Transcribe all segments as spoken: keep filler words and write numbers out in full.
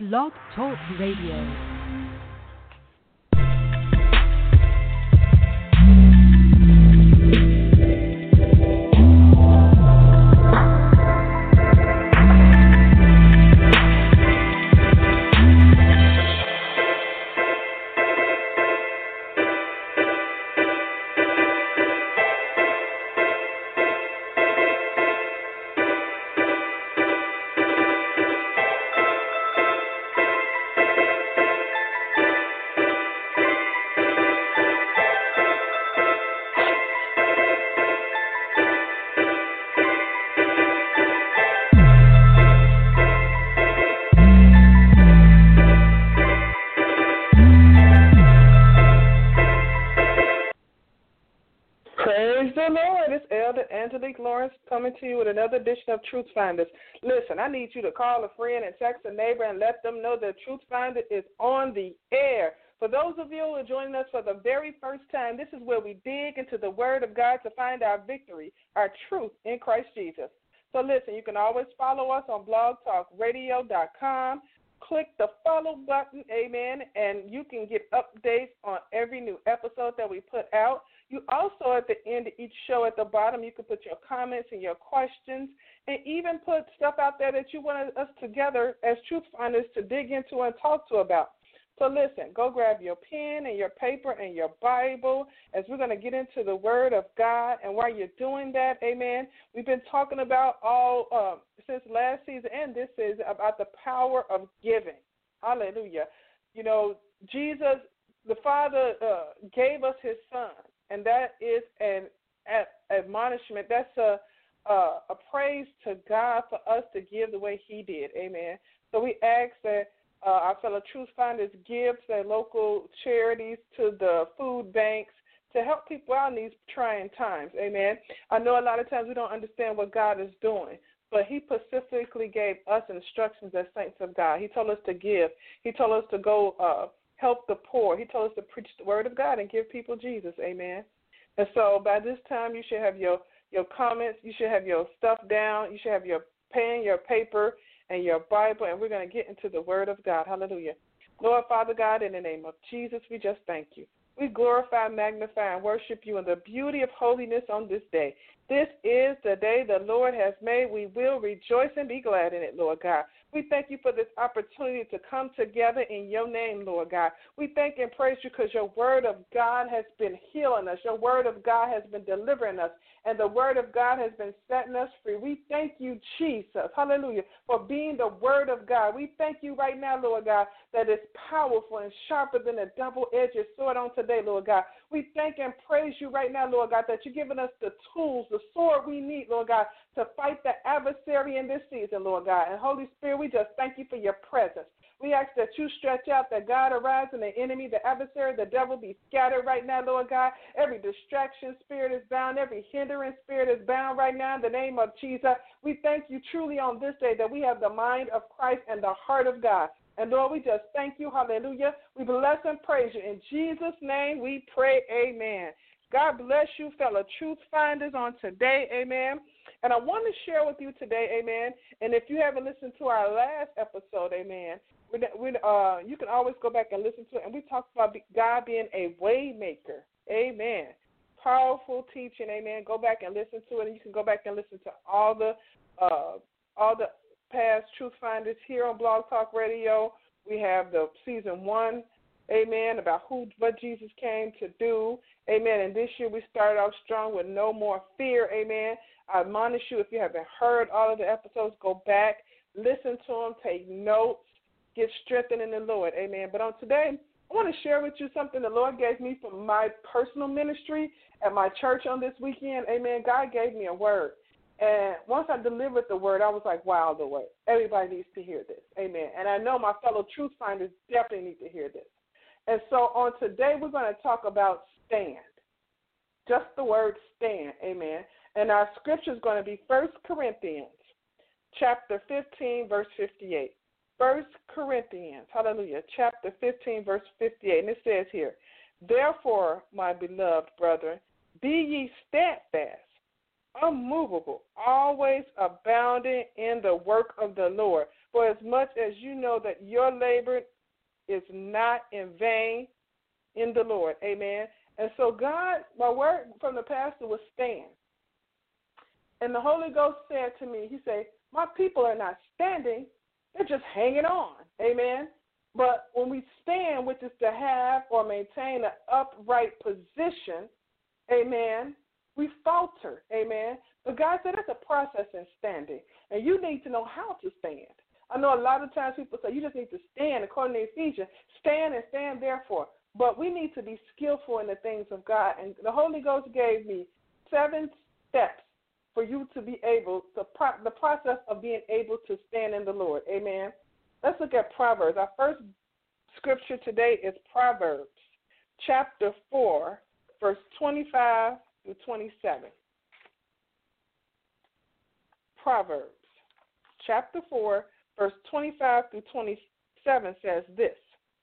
Blog Talk Radio. Coming to you with another edition of Truth Finders. Listen, I need you to call a friend and text a neighbor and let them know that Truth Finder is on the air. For those of you who are joining us for the very first time, this is where we dig into the Word of God to find our victory, our truth in Christ Jesus. So listen, you can always follow us on blog talk radio dot com. Click the follow button, amen, and you can get updates on every new episode that we put out. You also, at the end of each show at the bottom, you can put your comments and your questions and even put stuff out there that you want us together as truth finders to dig into and talk to about. So listen, go grab your pen and your paper and your Bible as we're going to get into the Word of God. And while you're doing that, amen, we've been talking about all uh, since last season and this season about the power of giving. Hallelujah. You know, Jesus, the Father, uh, gave us his Son. And that is an admonishment. That's a, a a praise to God for us to give the way he did. Amen. So we ask that uh, our fellow truth finders give to their local charities, to the food banks, to help people out in these trying times. Amen. I know a lot of times we don't understand what God is doing, but he specifically gave us instructions as saints of God. He told us to give. He told us to go uh help the poor. He told us to preach the word of God and give people Jesus. Amen. And so by this time, you should have your, your comments. You should have your stuff down. You should have your pen, your paper, and your Bible, and we're going to get into the word of God. Hallelujah. Lord, Father God, in the name of Jesus, we just thank you. We glorify, magnify, and worship you in the beauty of holiness on this day. This is the day the Lord has made. We will rejoice and be glad in it, Lord God. We thank you for this opportunity to come together in your name, Lord God. We thank and praise you because your word of God has been healing us. Your word of God has been delivering us. And the word of God has been setting us free. We thank you, Jesus, hallelujah, for being the word of God. We thank you right now, Lord God, that it's powerful and sharper than a double-edged sword on today, Lord God. We thank and praise you right now, Lord God, that you're giving us the tools, the sword we need, Lord God, to fight the adversary in this season, Lord God. And Holy Spirit, we just thank you for your presence. We ask that you stretch out, that God arise and the enemy, the adversary, the devil be scattered right now, Lord God. Every distraction spirit is bound. Every hindering spirit is bound right now in the name of Jesus. We thank you truly on this day that we have the mind of Christ and the heart of God. And Lord, we just thank you. Hallelujah. We bless and praise you. In Jesus' name we pray, amen. God bless you, fellow truth finders, on today, amen. And I want to share with you today, amen, and if you haven't listened to our last episode, amen, we, we, uh, you can always go back and listen to it. And we talked about God being a way maker, amen. Powerful teaching, amen. Go back and listen to it, and you can go back and listen to all the uh, all the past truth finders here on Blog Talk Radio. We have the season one, amen, about who, what Jesus came to do, amen. And this year we started off strong with no more fear, amen. I admonish you, if you haven't heard all of the episodes, go back, listen to them, take notes, get strengthened in the Lord, amen. But on today, I want to share with you something the Lord gave me from my personal ministry at my church on this weekend, amen. God gave me a word. And once I delivered the word, I was like, wow, the word. Everybody needs to hear this, amen. And I know my fellow truth finders definitely need to hear this. And so on today, we're going to talk about stand. Just the word stand, amen. And our scripture is going to be First Corinthians chapter fifteen, verse fifty-eight. First Corinthians, hallelujah, chapter fifteen, verse fifty-eight. And it says here, therefore, my beloved brethren, be ye steadfast, unmovable, always abounding in the work of the Lord, for as much as you know that your labor is not in vain in the Lord. Amen. And so God, my word from the pastor was stand. And the Holy Ghost said to me, he said, my people are not standing, they're just hanging on. Amen. But when we stand, which is to have or maintain an upright position, amen, we falter. Amen. But God said that's a process in standing, and you need to know how to stand. I know a lot of times people say you just need to stand according to Ephesians. Stand and stand therefore. But we need to be skillful in the things of God. And the Holy Ghost gave me seven steps for you to be able to, pro- the process of being able to stand in the Lord. Amen. Let's look at Proverbs. Our first scripture today is Proverbs chapter four, verse twenty-five through twenty-seven. Proverbs chapter four, verse twenty-five through twenty-seven says this.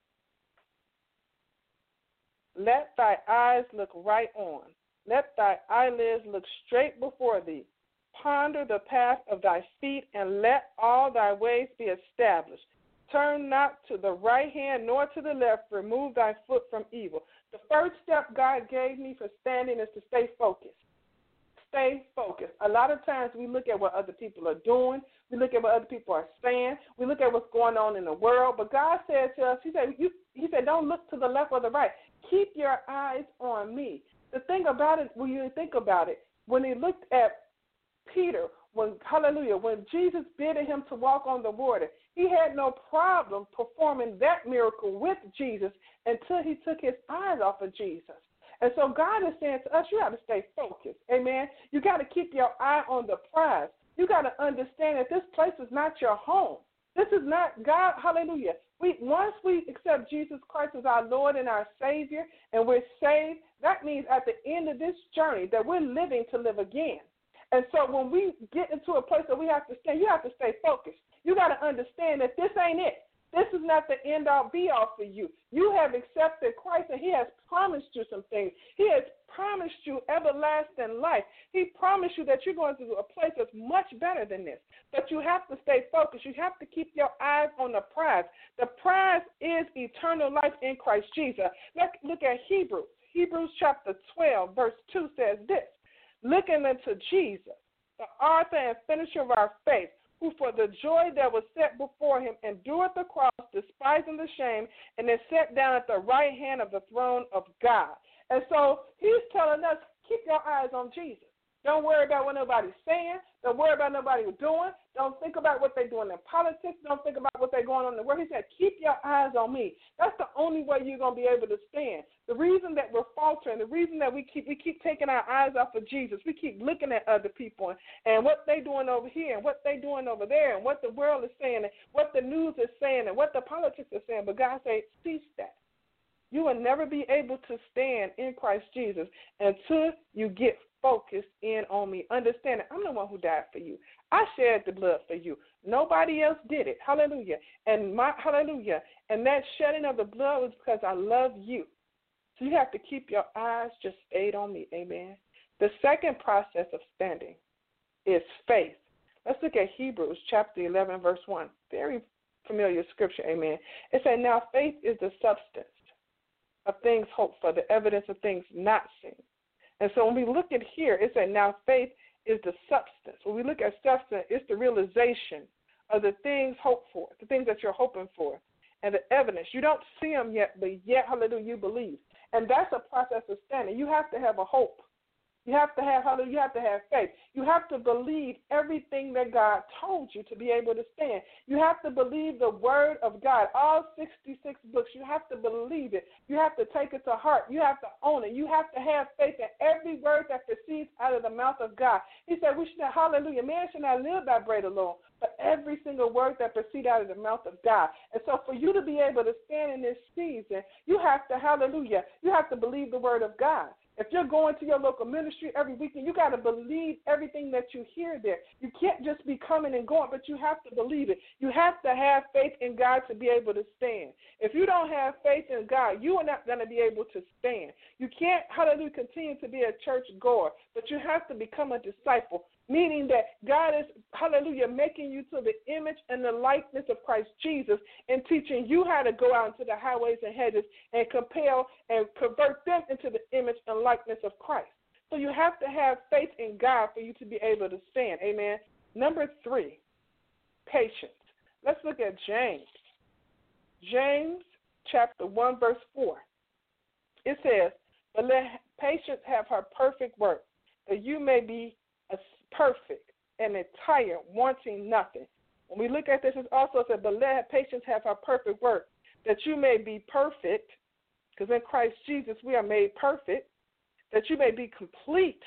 Let thy eyes look right on. Let thy eyelids look straight before thee. Ponder the path of thy feet, and let all thy ways be established. Turn not to the right hand nor to the left. Remove thy foot from evil. The first step God gave me for standing is to stay focused. Stay focused. A lot of times we look at what other people are doing. We look at what other people are saying. We look at what's going on in the world. But God said to us, he said, you, he said, don't look to the left or the right. Keep your eyes on me. The thing about it, when you think about it, when he looked at Peter, when, hallelujah, when Jesus bid him to walk on the water, he had no problem performing that miracle with Jesus until he took his eyes off of Jesus. And so God is saying to us, you have to stay focused. Amen. You got to keep your eye on the prize. You got to understand that this place is not your home. This is not God. Hallelujah. We once we accept Jesus Christ as our Lord and our Savior, and we're saved, that means at the end of this journey that we're living to live again. And so when we get into a place that we have to stay, you have to stay focused. You got to understand that this ain't it. This is not the end-all, be-all for you. You have accepted Christ, and he has promised you some things. He has promised you everlasting life. He promised you that you're going to a place that's much better than this. But you have to stay focused. You have to keep your eyes on the prize. The prize is eternal life in Christ Jesus. Let's look at Hebrews. Hebrews chapter twelve, verse two says this. Looking unto Jesus, the author and finisher of our faith, who for the joy that was set before him endured the cross, despising the shame, and is set down at the right hand of the throne of God. And so he's telling us, keep your eyes on Jesus. Don't worry about what nobody's saying. Don't worry about nobody doing. Don't think about what they're doing in politics. Don't think about what they're going on in the world. He said, keep your eyes on me. That's the only way you're going to be able to stand. The reason that we're faltering, the reason that we keep we keep taking our eyes off of Jesus, we keep looking at other people and, and what they're doing over here and what they're doing over there and what the world is saying and what the news is saying and what the politics is saying. But God said, cease that. You will never be able to stand in Christ Jesus until you get focused in on me. Understand that I'm the one who died for you. I shed the blood for you. Nobody else did it. Hallelujah. And my hallelujah. And that shedding of the blood was because I love you. So you have to keep your eyes just stayed on me. Amen. The second process of standing is faith. Let's look at Hebrews chapter eleven, verse one. Very familiar scripture. Amen. It says, now faith is the substance of things hoped for, the evidence of things not seen. And so when we look at here, it says now faith is the substance. When we look at substance, it's the realization of the things hoped for, the things that you're hoping for, and the evidence. You don't see them yet, but yet, hallelujah, you believe. And that's a process of standing. You have to have a hope. You have to have, hallelujah, you have to have faith. You have to believe everything that God told you to be able to stand. You have to believe the word of God, all sixty-six books. You have to believe it. You have to take it to heart. You have to own it. You have to have faith in every word that proceeds out of the mouth of God. He said, we should not, hallelujah, man should not live by bread alone, but every single word that proceeds out of the mouth of God. And so for you to be able to stand in this season, you have to, hallelujah, you have to believe the word of God. If you're going to your local ministry every weekend, you got to believe everything that you hear there. You can't just be coming and going, but you have to believe it. You have to have faith in God to be able to stand. If you don't have faith in God, you are not going to be able to stand. You can't, hallelujah, continue to be a church goer, but you have to become a disciple. meaning that God is, hallelujah, making you to the image and the likeness of Christ Jesus and teaching you how to go out into the highways and hedges and compel and convert them into the image and likeness of Christ. So you have to have faith in God for you to be able to stand. Amen. Number three, patience. Let's look at James. James chapter one, verse four. It says, but let patience have her perfect work, that you may be perfect and entire, wanting nothing. When we look at this, it also said, but let patience have her perfect work, that you may be perfect, because in Christ Jesus we are made perfect, that you may be complete,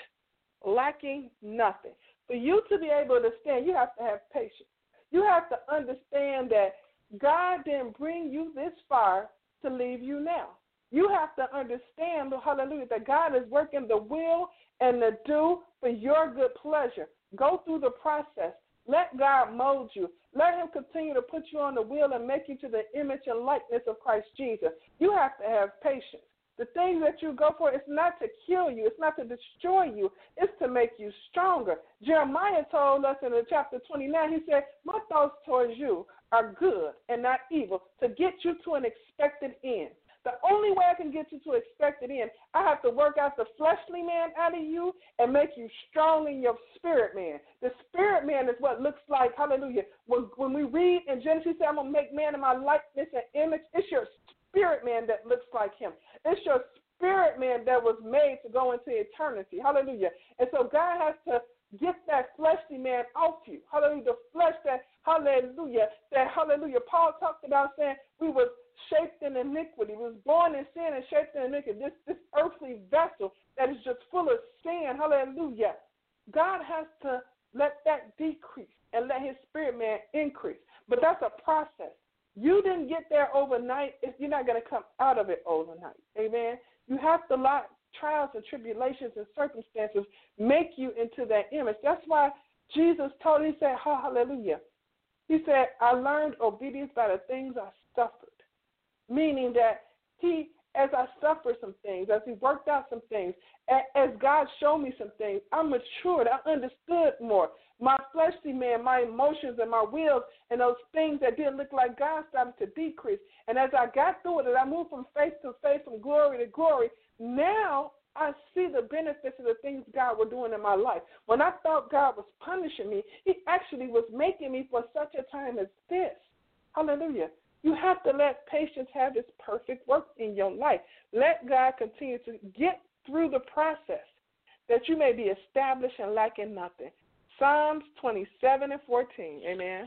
lacking nothing. For you to be able to stand, you have to have patience. You have to understand that God didn't bring you this far to leave you now. You have to understand, hallelujah, that God is working the will and the do for your good pleasure. Go through the process. Let God mold you. Let him continue to put you on the wheel and make you to the image and likeness of Christ Jesus. You have to have patience. The things that you go for, it's not to kill you. It's not to destroy you. It's to make you stronger. Jeremiah told us in chapter twenty-nine, he said, my thoughts towards you are good and not evil, to get you to an expected end. The only way I can get you to expected end, I have to work out the fleshly man out of you and make you strong in your spirit man. The spirit man is what looks like, hallelujah. When, when we read in Genesis, I'm going to make man in my likeness and image, it's your spirit man that looks like him. It's your spirit man that was made to go into eternity. Hallelujah. And so God has to get that fleshly man off you. Hallelujah. The flesh that, hallelujah, that, hallelujah. Paul talked about saying we was shaped in iniquity. We was born in sin and shaped in iniquity. This, this earthly vessel that is just full of sin. Hallelujah. God has to let that decrease and let his spirit man increase. But that's a process. You didn't get there overnight. If you're not going to come out of it overnight. Amen. You have to let trials and tribulations and circumstances make you into that image. That's why Jesus told, he said, oh, hallelujah. He said, I learned obedience by the things I suffered. Meaning that he, as I suffered some things, as he worked out some things, as God showed me some things, I matured. I understood more. My fleshly man, my emotions and my wills and those things that didn't look like God started to decrease. And as I got through it, and I moved from faith to faith, from glory to glory, now I see the benefits of the things God was doing in my life. When I thought God was punishing me, he actually was making me for such a time as this. Hallelujah. You have to let patience have its perfect work in your life. Let God continue to get through the process that you may be established and lacking nothing. Psalms twenty-seven and fourteen, amen.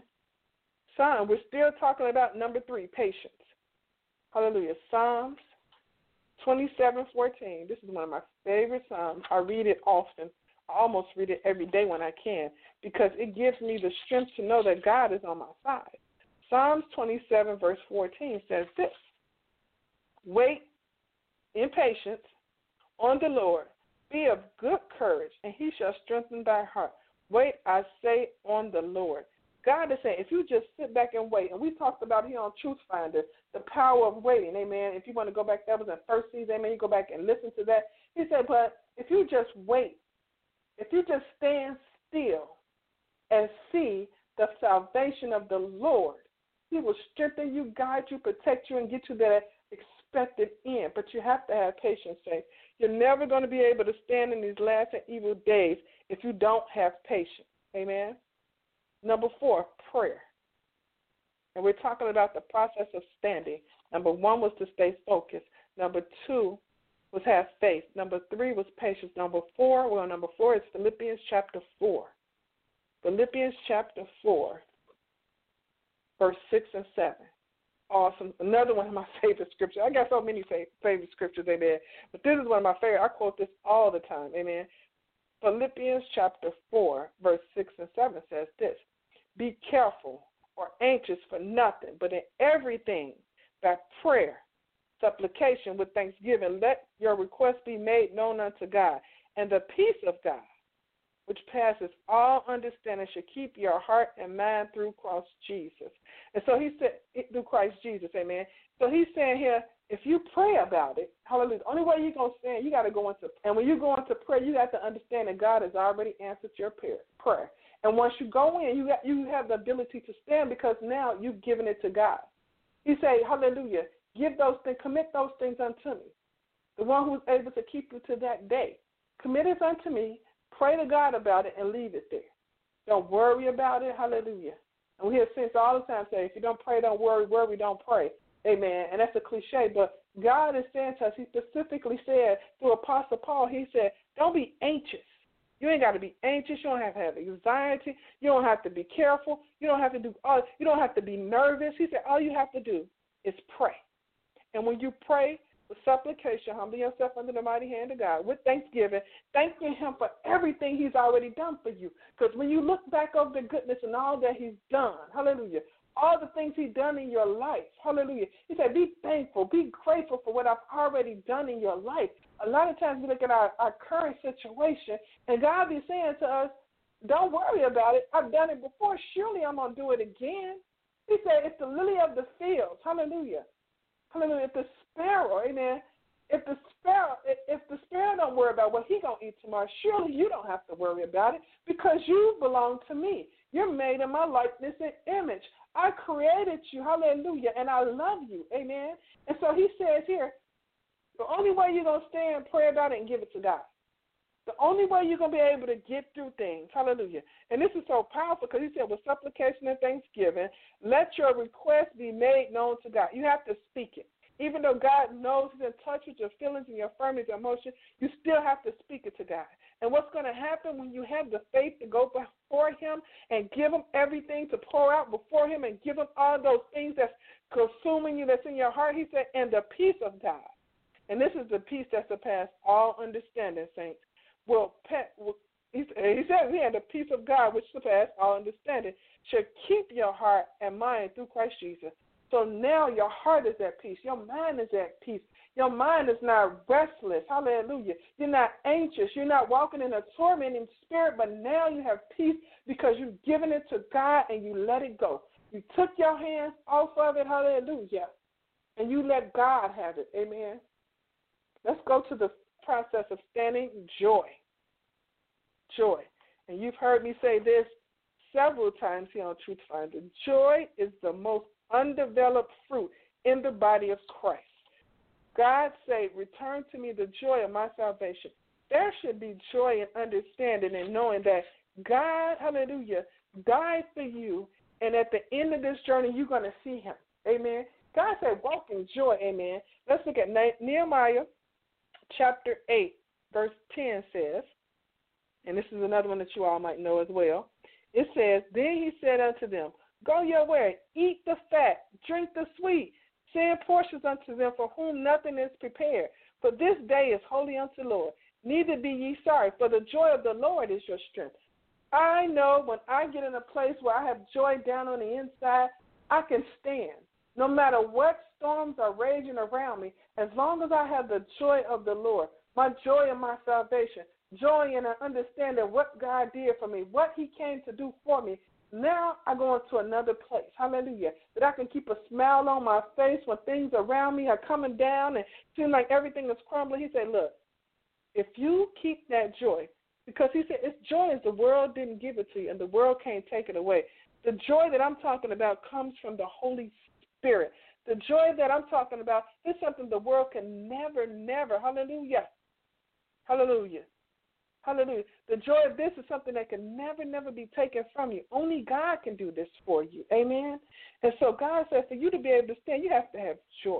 Psalm, we're still talking about number three, patience. Hallelujah. Psalms twenty-seven fourteen. This is one of my favorite Psalms. I read it often. I almost read it every day when I can because it gives me the strength to know that God is on my side. Psalms twenty-seven, verse fourteen says this, wait in patience on the Lord. Be of good courage, and he shall strengthen thy heart. Wait, I say, on the Lord. God is saying, if you just sit back and wait, and we talked about here on Truth Finder, the power of waiting, amen. If you want to go back, that was in first season, amen, you go back and listen to that. He said, but if you just wait, if you just stand still and see the salvation of the Lord, he will strengthen you, guide you, protect you, and get you that expected end. But you have to have patience, saints. You're never going to be able to stand in these last and evil days if you don't have patience. Amen. Number four, prayer. And we're talking about the process of standing. Number one was to stay focused. Number two was have faith. Number three was patience. Number four, well, number four is Philippians chapter four. Philippians chapter four, verse six and seven. Awesome. Another one of my favorite scriptures. I got so many favorite scriptures, amen. But this is one of my favorite. I quote this all the time, amen. Philippians chapter four, verse six and seven says this, be careful or anxious for nothing, but in everything, by prayer, supplication with thanksgiving, let your requests be made known unto God. And the peace of God, which passes all understanding, should keep your heart and mind through Christ Jesus. And so he said, through Christ Jesus, amen. So he's saying here, if you pray about it, hallelujah, the only way you're going to stand, you got to go into, and when you go into prayer, you have to understand that God has already answered your prayer. And once you go in, you got, you have the ability to stand because now you've given it to God. He said, hallelujah, give those things, commit those things unto me. The one who is able to keep you to that day. Commit it unto me, pray to God about it, and leave it there. Don't worry about it, hallelujah. And we hear saints all the time say, if you don't pray, don't worry, worry, don't pray. Amen. And that's a cliche, but God is saying to us, he specifically said through Apostle Paul, he said, don't be anxious. You ain't got to be anxious. You don't have to have anxiety. You don't have to be careful. You don't have to do. Uh, you don't have to be nervous. He said, all you have to do is pray. And when you pray with supplication, humble yourself under the mighty hand of God with thanksgiving, thanking him for everything he's already done for you. Because when you look back over the goodness and all that he's done, hallelujah, all the things he's done in your life, hallelujah, he said, be thankful, be grateful for what I've already done in your life. A lot of times we look at our, our current situation, and God be saying to us, don't worry about it. I've done it before. Surely I'm going to do it again. He said, it's the lily of the fields. Hallelujah. Hallelujah. If the sparrow, amen, if the sparrow, if the sparrow don't worry about what he going to eat tomorrow, surely you don't have to worry about it because you belong to me. You're made in my likeness and image. I created you. Hallelujah. And I love you. Amen. And so he says here, the only way you're going to stand and pray about it and give it to God. The only way you're going to be able to get through things, hallelujah. And this is so powerful because he said, with supplication and thanksgiving, let your request be made known to God. You have to speak it. Even though God knows he's in touch with your feelings and your firmness and emotion, you still have to speak it to God. And what's going to happen when you have the faith to go before him and give him everything to pour out before him and give him all those things that's consuming you, that's in your heart, he said, and the peace of God. And this is the peace that surpasses all understanding, saints. Well, he said, we have the peace of God, which surpasses all understanding, should keep your heart and mind through Christ Jesus. So now your heart is at peace. Your mind is at peace. Your mind is not restless. Hallelujah. You're not anxious. You're not walking in a tormenting spirit, but now you have peace because you've given it to God and you let it go. You took your hands off of it. Hallelujah. And you let God have it. Amen. Let's go to the process of standing. Joy. Joy. And you've heard me say this several times here on Truth Finder. Joy is the most undeveloped fruit in the body of Christ. God said, return to me the joy of my salvation. There should be joy and understanding and knowing that God, hallelujah, died for you, and at the end of this journey, you're going to see him. Amen. God said, walk in joy. Amen. Let's look at Nehemiah chapter eight, verse ten says, and this is another one that you all might know as well. It says, then he said unto them, go your way, eat the fat, drink the sweet, send portions unto them for whom nothing is prepared. For this day is holy unto the Lord. Neither be ye sorry, for the joy of the Lord is your strength. I know when I get in a place where I have joy down on the inside, I can stand. No matter what storms are raging around me, as long as I have the joy of the Lord, my joy in my salvation, joy in understanding what God did for me, what he came to do for me, now I go into another place, hallelujah, that I can keep a smile on my face when things around me are coming down and seem like everything is crumbling. He said, look, if you keep that joy, because he said it's joy as the world didn't give it to you and the world can't take it away. The joy that I'm talking about comes from the Holy Spirit. The joy that I'm talking about is something the world can never, never, hallelujah, hallelujah. Hallelujah. The joy of this is something that can never, never be taken from you. Only God can do this for you. Amen? And so God says for you to be able to stand, you have to have joy.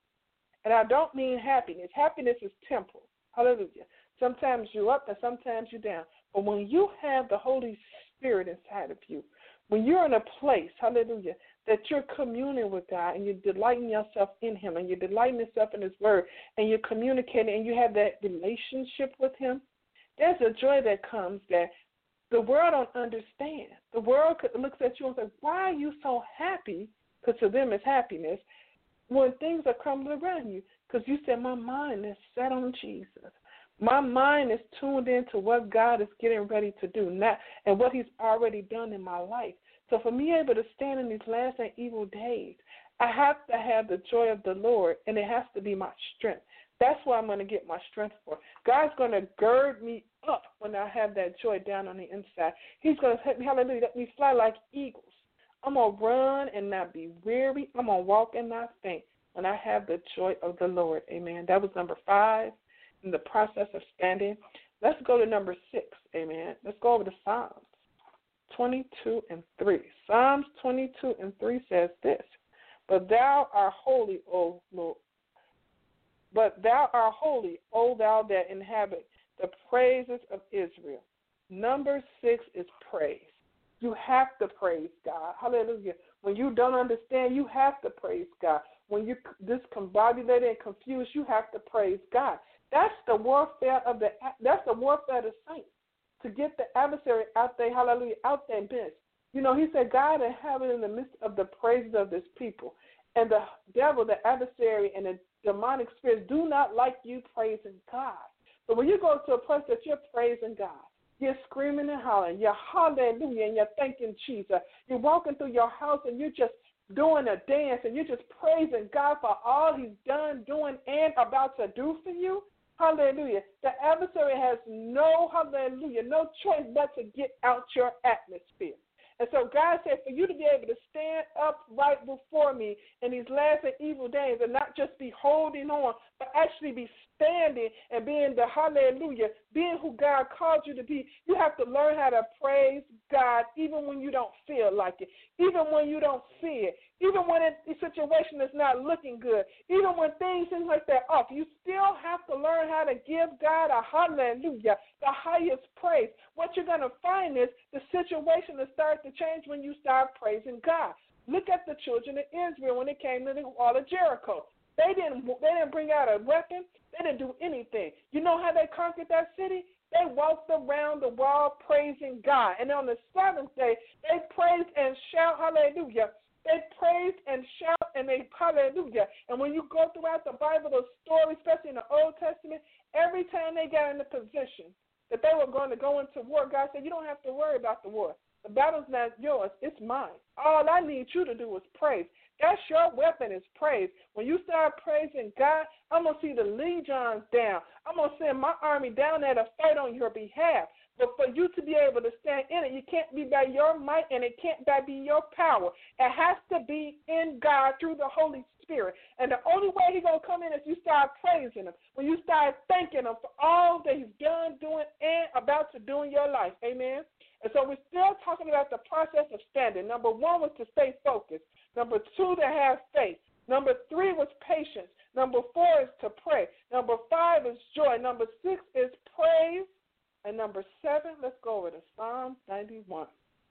And I don't mean happiness. Happiness is temporal. Hallelujah. Sometimes you're up and sometimes you're down. But when you have the Holy Spirit inside of you, when you're in a place, hallelujah, that you're communing with God and you're delighting yourself in him and you're delighting yourself in his word and you're communicating and you have that relationship with him, there's a joy that comes that the world don't understand. The world looks at you and says, why are you so happy? Because to them it's happiness when things are crumbling around you. Because you said, my mind is set on Jesus. My mind is tuned into what God is getting ready to do now and what he's already done in my life. So for me able to stand in these last and evil days, I have to have the joy of the Lord, and it has to be my strength. That's where I'm going to get my strength for. God's going to gird me up when I have that joy down on the inside. He's going to let me, hallelujah, let me fly like eagles. I'm going to run and not be weary. I'm going to walk and not faint when I have the joy of the Lord. Amen. That was number five in the process of standing. Let's go to number six. Amen. Let's go over to Psalms twenty-two and three. Psalms twenty-two and three says this, But thou art holy, O Lord. But thou art holy, O thou that inhabit the praises of Israel. Number six is praise. You have to praise God. Hallelujah. When you don't understand, you have to praise God. When you're discombobulated and confused, you have to praise God. That's the warfare of the that's the warfare of the saints, to get the adversary out there, hallelujah, out there in business. You know, he said, God inhabit in the midst of the praises of this people. And the devil, the adversary, and the demonic spirits do not like you praising God. So when you go to a place that you're praising God, you're screaming and hollering, you're hallelujah, and you're thanking Jesus. You're walking through your house and you're just doing a dance and you're just praising God for all he's done, doing, and about to do for you. Hallelujah. The adversary has no, hallelujah, no choice but to get out your atmosphere. And so God said, for you to be able to stand up right before me in these last and evil days and not just be holding on, but actually be standing and being the hallelujah, being who God called you to be, you have to learn how to praise God even when you don't feel like it, even when you don't see it, even when it, the situation is not looking good, even when things seem like they're off. You still have to learn how to give God a hallelujah, the highest praise. What you're going to find is the situation will start to change when you start praising God. Look at the children of Israel when it came to the wall of Jericho. They didn't, they didn't bring out a weapon. They didn't do anything. You know how they conquered that city? They walked around the wall praising God. And on the seventh day, they praised and shout hallelujah. They praised and shout and they hallelujah. And when you go throughout the Bible, those stories, especially in the Old Testament, every time they got in the position that they were going to go into war, God said, you don't have to worry about the war. The battle's not yours. It's mine. All I need you to do is praise. That's your weapon is praise. When you start praising God, I'm going to see the legions down. I'm going to send my army down there to fight on your behalf. But for you to be able to stand in it, you can't be by your might and it can't be your power. It has to be in God through the Holy Spirit. And the only way he's going to come in is you start praising him. When you start thanking him for all that he's done, doing, and about to do in your life. Amen? And so we're still talking about the process of standing. Number one was to stay focused. Number two, to have faith. Number three was patience. Number four is to pray. Number five is joy. Number six is praise. And number seven, let's go over to Psalms ninety-one.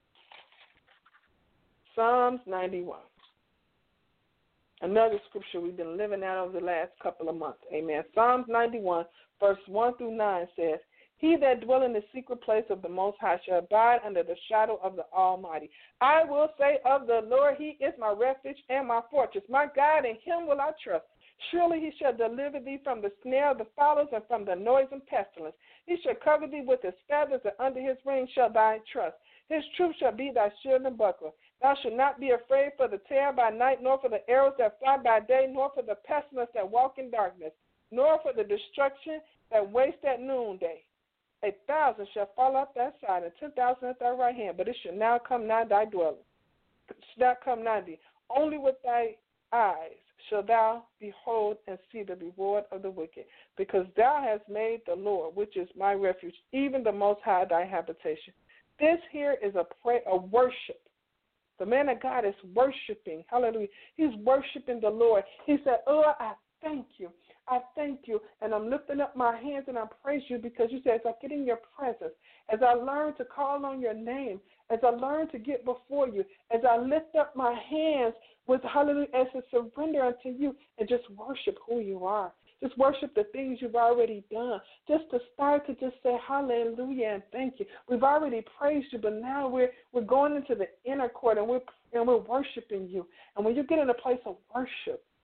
Psalms ninety-one. Another scripture we've been living out over the last couple of months. Amen. Psalms ninety-one, verse one through nine says, He that dwell in the secret place of the Most High shall abide under the shadow of the Almighty. I will say of the Lord, He is my refuge and my fortress. My God, in Him will I trust. Surely He shall deliver thee from the snare of the fowlers and from the noisome pestilence. He shall cover thee with His feathers, and under His wings shall thy trust. His truth shall be thy shield and buckler. Thou shalt not be afraid for the terror by night, nor for the arrows that fly by day, nor for the pestilence that walk in darkness, nor for the destruction that waste at noonday. A thousand shall fall off that side, and ten thousand at thy right hand, but it shall now come nigh thy dwelling. It shall not come nigh thee. Only with thy eyes shalt thou behold and see the reward of the wicked, because thou hast made the Lord, which is my refuge, even the Most High thy habitation. This here is a prayer, a worship. The man of God is worshiping. Hallelujah. He's worshiping the Lord. He said, oh, I thank you. I thank you, and I'm lifting up my hands and I praise you because you said as I get in your presence, as I learn to call on your name, as I learn to get before you, as I lift up my hands with hallelujah, as a surrender unto you and just worship who you are. Just worship the things you've already done. Just to start to just say hallelujah and thank you. We've already praised you, but now we're we're going into the inner court and we're and we're worshiping you. And when you get in a place of worship,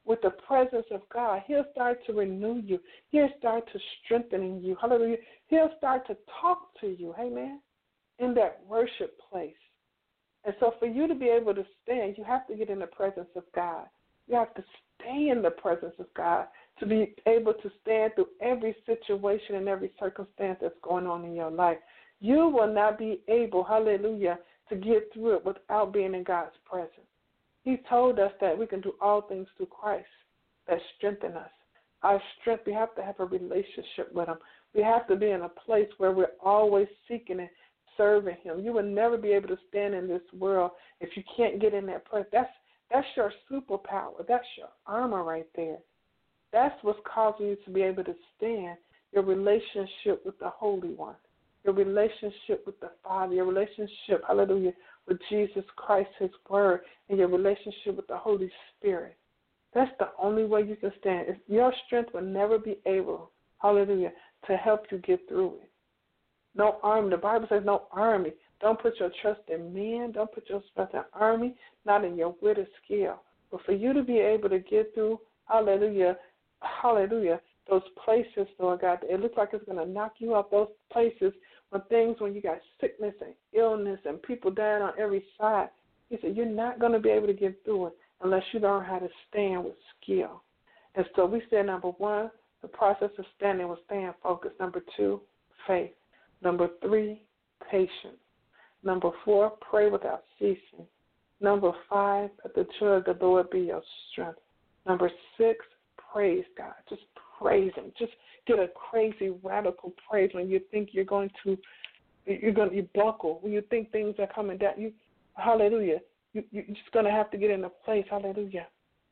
with the presence of God, he'll start to renew you. He'll start to strengthen you. Hallelujah. He'll start to talk to you, amen, in that worship place. And so for you to be able to stand, you have to get in the presence of God. You have to stay in the presence of God to be able to stand through every situation and every circumstance that's going on in your life. You will not be able, hallelujah, to get through it without being in God's presence. He told us that we can do all things through Christ that strengthen us. Our strength, we have to have a relationship with him. We have to be in a place where we're always seeking and serving him. You will never be able to stand in this world if you can't get in that place. That's that's your superpower. That's your armor right there. That's what's causing you to be able to stand, your relationship with the Holy One, your relationship with the Father, your relationship, hallelujah, with Jesus Christ, his word, and your relationship with the Holy Spirit. That's the only way you can stand. If your strength will never be able, hallelujah, to help you get through it. No army. The Bible says no army. Don't put your trust in men. Don't put your trust in army, not in your wit or skill. But for you to be able to get through, hallelujah, hallelujah, those places, Lord God, it looks like it's going to knock you out, those places when things, when you got sickness and illness and people dying on every side. He said, you're not going to be able to get through it unless you learn how to stand with skill. And so we said, number one, the process of standing was staying focused. Number two, faith. Number three, patience. Number four, pray without ceasing. Number five, let the joy of the Lord be your strength. Number six, praise God. Just praise him. Just get a crazy, radical praise when you think you're going to, you're going to you buckle. When you think things are coming down, you, hallelujah, you, you're just going to have to get in a place, hallelujah,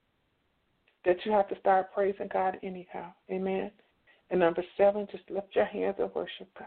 that you have to start praising God anyhow. Amen. And number seven, just lift your hands and worship God.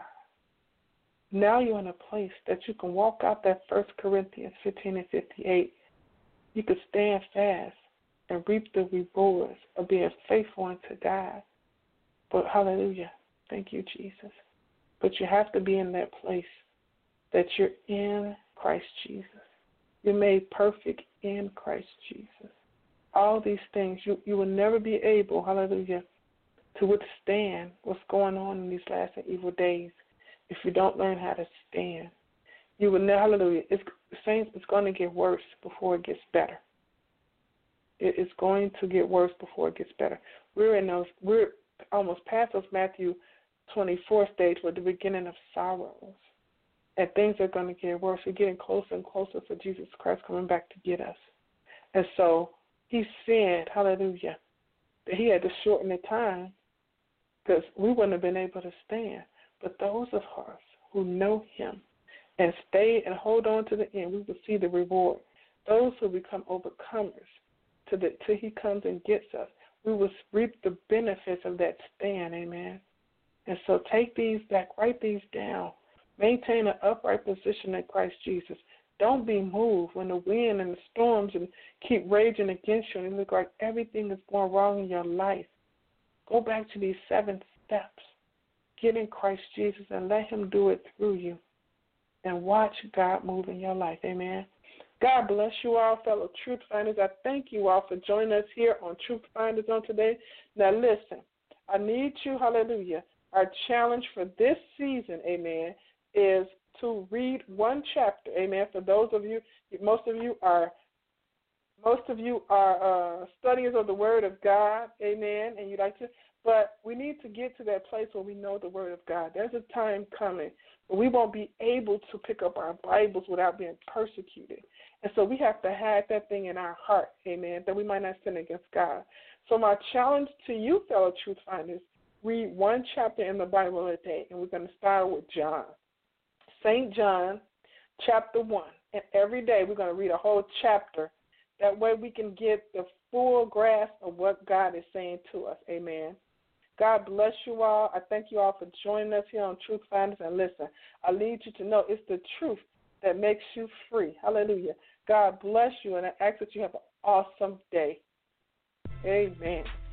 Now you're in a place that you can walk out that First Corinthians fifteen and fifty-eight. You can stand fast and reap the rewards of being faithful unto God. But hallelujah, thank you, Jesus. But you have to be in that place that you're in Christ Jesus. You're made perfect in Christ Jesus. All these things, you, you will never be able, hallelujah, to withstand what's going on in these last and evil days if you don't learn how to stand. You will never, hallelujah, it's, saints, it's going to get worse before it gets better. It is going to get worse before it gets better. We're in those, we're almost past those Matthew twenty-four stage with the beginning of sorrows. And things are going to get worse. We're getting closer and closer for Jesus Christ coming back to get us. And so he said, hallelujah, that he had to shorten the time because we wouldn't have been able to stand. But those of us who know him and stay and hold on to the end, we will see the reward. Those who become overcomers till the, till he comes and gets us, we will reap the benefits of that stand, amen. And so take these back, write these down. Maintain an upright position in Christ Jesus. Don't be moved when the wind and the storms and keep raging against you and it looks like everything is going wrong in your life. Go back to these seven steps. Get in Christ Jesus and let him do it through you. And watch God move in your life. Amen. God bless you all, fellow Truth Finders. I thank you all for joining us here on Truth Finders on today. Now listen, I need you, hallelujah. Our challenge for this season, amen, is to read one chapter, amen. For those of you, most of you are most of you are uh, studiers of the Word of God, amen, and you like to, but we need to get to that place where we know the Word of God. There's a time coming where we won't be able to pick up our Bibles without being persecuted. And so we have to have that thing in our heart, amen, that we might not sin against God. So my challenge to you, fellow Truth Finders, read one chapter in the Bible a day, and we're going to start with John. Saint John, chapter one. And every day we're going to read a whole chapter. That way we can get the full grasp of what God is saying to us. Amen. God bless you all. I thank you all for joining us here on Truth Finders. And listen, I need you to know it's the truth that makes you free. Hallelujah. God bless you, and I ask that you have an awesome day. Amen.